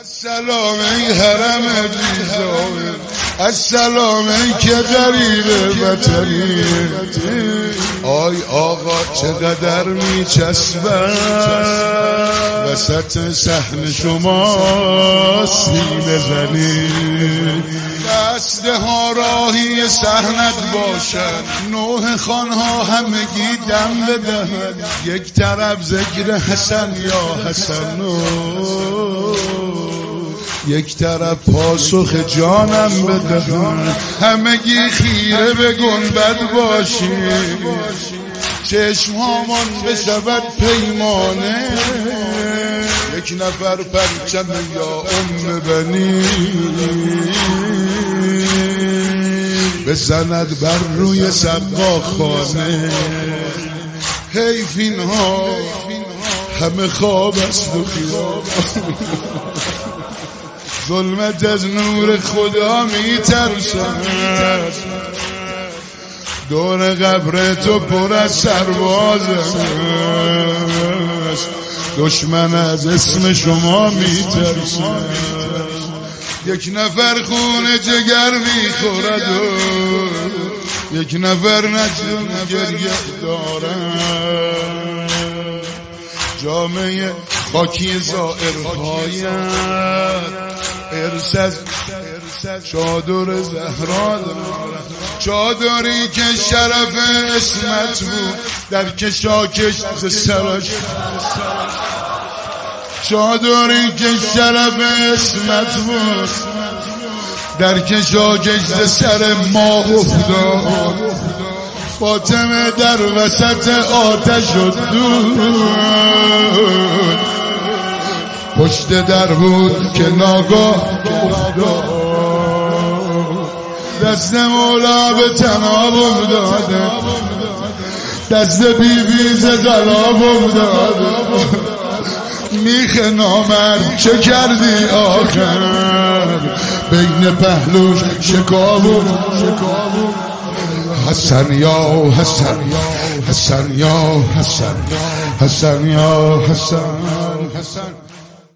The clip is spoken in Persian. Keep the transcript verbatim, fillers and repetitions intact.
السلام ای حرم بیزاوی، السلام ای که غریب وطنی. آی آقا چقدر میچسبم وسط صحن شما سینه زنی. دسته ها راهی صحنت باشد، نوح خانها همگی دم بدهد. یک طرف ذکر حسن یا حسن، یک طرف پاسخ جانم بدهد. همگی خیره به گنبد باشیم، چشمهامان بشود پیمانه. یک نفر پرچم یا ام بنی بزند بر روی سقاخانه. حیف اینها همه خواب است و خیاب، ظلمت از نور خدا میترسد. دور قبر تو پر از سرباز است، دشمن از اسم شما میترسد. یک نفر خون جگر میخورد و یک نفر نجم گریه دارد. جامعه خاکی زائرهایت ارس از چادر زهرا دارد، چادری که شرف اسمت بود در کشاکش ز سرش، چادری که شرف اسمت بود در کشاکش ز سر ماه افتاد. فاطمه در وسط آتش شد دود، پشت در بود که ناگاه افتاد. دست مولا به تناب افتاده، دست بی بی ز غلاب افتاده. میخ نامرد چه کردی آخر، بین پهلوش شکاو حسن یا حسن، حسن یا حسن، حسن یا حسن، حسن